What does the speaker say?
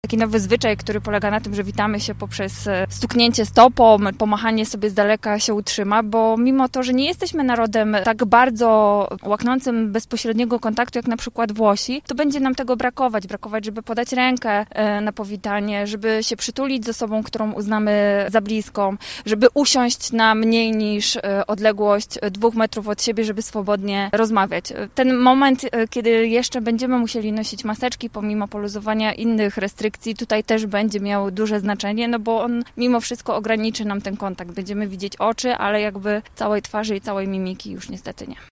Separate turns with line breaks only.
Taki nowy zwyczaj, który polega na tym, że witamy się poprzez stuknięcie stopą, pomachanie sobie z daleka się utrzyma, bo mimo to, że nie jesteśmy narodem tak bardzo łaknącym bezpośredniego kontaktu jak na przykład Włosi, to będzie nam tego brakować, żeby podać rękę na powitanie, żeby się przytulić z osobą, którą uznamy za bliską, żeby usiąść na mniej niż odległość 2 metrów od siebie, żeby swobodnie rozmawiać. Ten moment, kiedy jeszcze będziemy musieli nosić maseczki pomimo poluzowania innych restrykcji, tutaj też będzie miał duże znaczenie, no bo on mimo wszystko ograniczy nam ten kontakt. Będziemy widzieć oczy, ale jakby całej twarzy i całej mimiki już niestety nie.